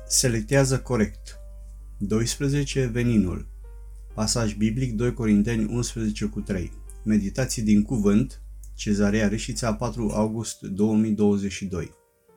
Selectează corect. 12. Veninul. Pasaj biblic 2 Corinteni 11:3. Meditații din cuvânt. Cezarea Reșița, 4 august 2022.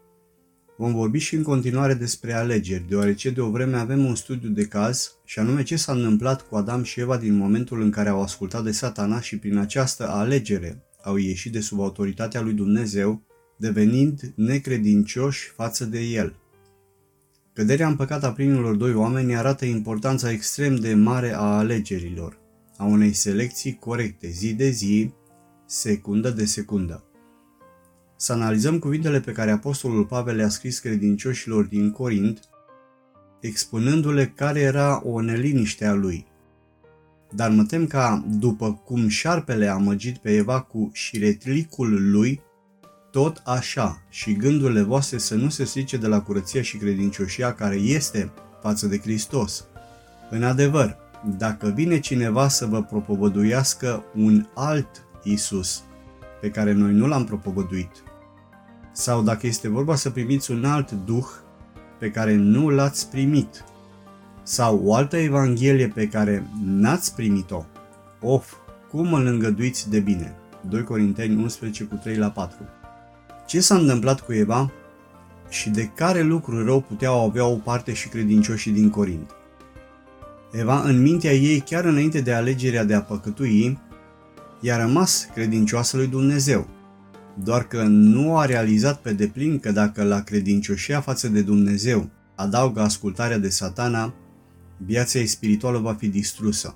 Vom vorbi și în continuare despre alegeri, deoarece de o vreme avem un studiu de caz, și anume ce s-a întâmplat cu Adam și Eva din momentul în care au ascultat de Satana și prin această alegere au ieșit de sub autoritatea lui Dumnezeu, devenind necredincioși față de El. Căderea în păcat a primilor doi oameni arată importanța extrem de mare a alegerilor, a unei selecții corecte, zi de zi, secundă de secundă. Să analizăm cuvintele pe care apostolul Pavel le-a scris credincioșilor din Corint, expunându-le care era o neliniște a lui. Dar mă tem ca, după cum șarpele a amăgit pe Eva cu șiretlicul lui, tot așa și gândurile voastre să nu se strice de la curăția și credincioșia care este față de Hristos. În adevăr, dacă vine cineva să vă propovăduiască un alt Iisus, pe care noi nu l-am propovăduit, sau dacă este vorba să primiți un alt Duh pe care nu l-ați primit, sau o altă Evanghelie pe care n-ați primit-o, cum îl îngăduiți de bine. 2 Corinteni 11:3-4. Ce s-a întâmplat cu Eva și de care lucruri rău puteau avea o parte și credincioșii din Corint? Eva, în mintea ei, chiar înainte de alegerea de a păcătui, i-a rămas credincioasă lui Dumnezeu, doar că nu a realizat pe deplin că dacă la credincioșia față de Dumnezeu adaugă ascultarea de Satana, viața ei spirituală va fi distrusă.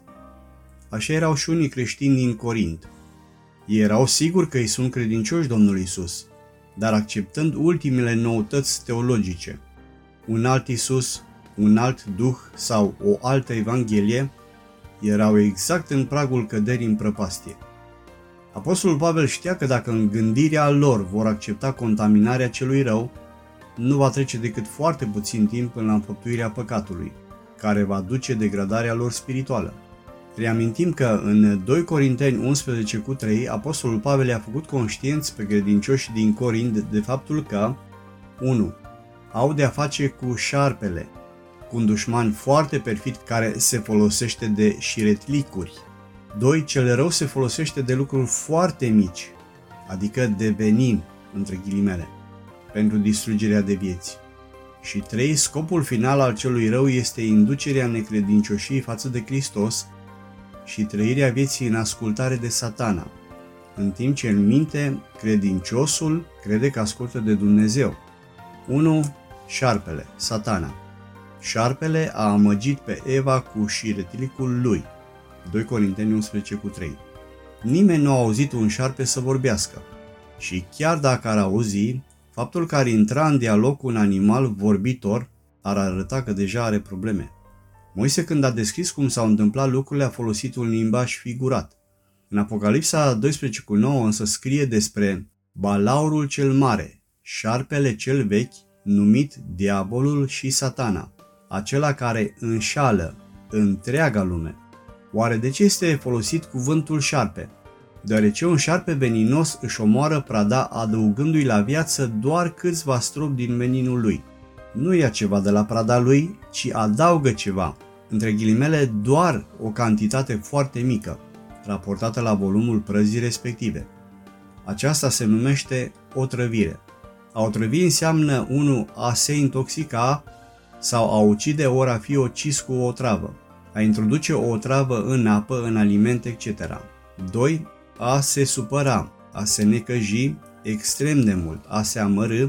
Așa erau și unii creștini din Corint. Ei erau siguri că îi sunt credincioși Domnului Iisus, dar acceptând ultimele noutăți teologice, un alt Iisus, un alt Duh sau o altă Evanghelie, erau exact în pragul căderii în prăpastie. Apostolul Pavel știa că dacă în gândirea lor vor accepta contaminarea celui rău, nu va trece decât foarte puțin timp până la înfăptuirea păcatului, care va duce degradarea lor spirituală. Reamintim că în 2 Corinteni 11:3, apostolul Pavel i-a făcut conștienți pe credincioșii din Corint de faptul că 1. Au de-a face cu șarpele, cu un dușman foarte perfid care se folosește de șiretlicuri. 2. Cel rău se folosește de lucruri foarte mici, adică de venin, între ghilimele, pentru distrugerea de vieți. Și 3. Scopul final al celui rău este inducerea necredincioșii față de Hristos și trăirea vieții în ascultare de Satana, în timp ce în minte credinciosul crede că ascultă de Dumnezeu. 1. Șarpele, Satana. Șarpele a amăgit pe Eva cu șiretlicul lui. 2 Corinteni 11:3. Nimeni nu a auzit un șarpe să vorbească. Și chiar dacă ar auzi, faptul că ar intra în dialog cu un animal vorbitor ar arăta că deja are probleme. Moise, când a descris cum s-au întâmplat lucrurile, a folosit un limbaj figurat. În Apocalipsa 12:9 însă scrie despre Balaurul cel mare, șarpele cel vechi, numit Diavolul și Satana, acela care înșală întreaga lume. Oare de ce este folosit cuvântul șarpe? Deoarece un șarpe veninos își omoară prada adăugându-i la viață doar câțiva stropi din veninul lui. Nu ia ceva de la prada lui, ci adaugă ceva, între ghilimele doar o cantitate foarte mică, raportată la volumul prăzii respective. Aceasta se numește otrăvire. A otrăvi înseamnă 1. A se intoxica sau a ucide ori a fi ucis cu o otravă, a introduce o otravă în apă, în alimente, etc. 2. A se supăra, a se necăji extrem de mult, a se amărâ,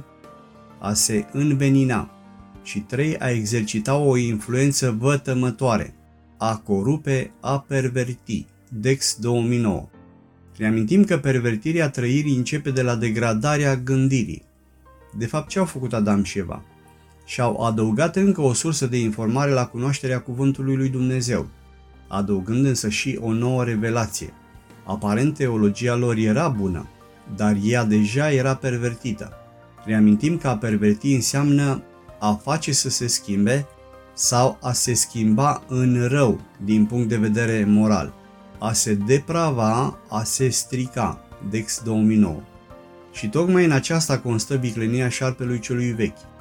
a se învenina. Și 3. A exercita o influență vătămătoare, a corupe, a perverti. Dex 2009. Reamintim că pervertirea trăirii începe de la degradarea gândirii. De fapt, ce au făcut Adam și Eva? Și-au adăugat încă o sursă de informare la cunoașterea cuvântului lui Dumnezeu, adăugând însă și o nouă revelație. Aparent, teologia lor era bună, dar ea deja era pervertită. Reamintim că a perverti înseamnă a face să se schimbe sau a se schimba în rău din punct de vedere moral, a se deprava, a se strica. Dex 2009. Și tocmai în aceasta constă viclenia șarpelui celui vechi.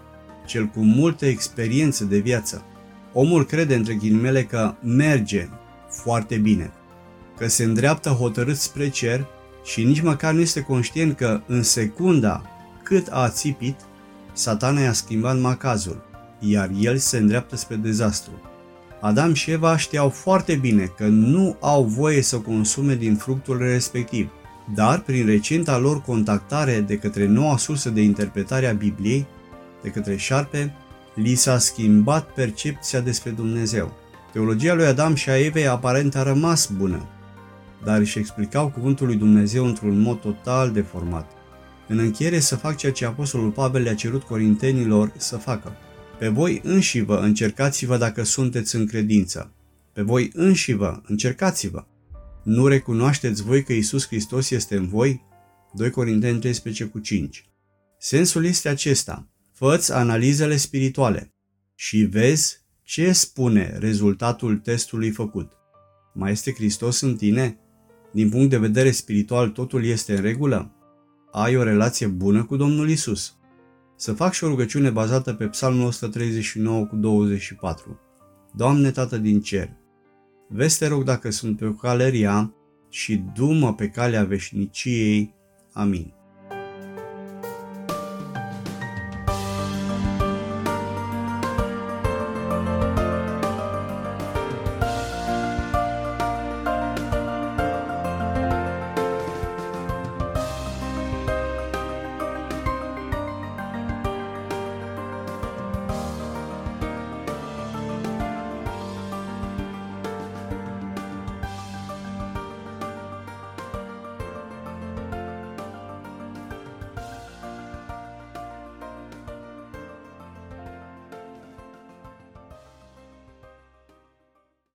cel cu multă experiență de viață. Omul crede, între ghilimele, că merge foarte bine, că se îndreaptă hotărât spre cer și nici măcar nu este conștient că în secunda cât a țipit, Satana i-a schimbat macazul, iar el se îndreaptă spre dezastru. Adam și Eva știau foarte bine că nu au voie să consume din fructul respectiv, dar prin recenta lor contactare de către noua sursă de interpretare a Bibliei, de către șarpe, li s-a schimbat percepția despre Dumnezeu. Teologia lui Adam și a Evei aparent a rămas bună, dar își explicau cuvântul lui Dumnezeu într-un mod total deformat. În încheiere să fac ceea ce apostolul Pavel le-a cerut corintenilor să facă. Pe voi înșivă încercați-vă dacă sunteți în credință. Pe voi înșivă încercați-vă. Nu recunoașteți voi că Iisus Hristos este în voi? 2 Corinteni 13:5. Sensul este acesta. Fă-ți analizele spirituale și vezi ce spune rezultatul testului făcut. Mai este Hristos în tine? Din punct de vedere spiritual totul este în regulă? Ai o relație bună cu Domnul Iisus? Să fac și o rugăciune bazată pe Psalmul 139:24. Doamne, Tată din cer, vezi, te rog, dacă sunt pe o cale rea și du-mă pe calea veșniciei. Amin.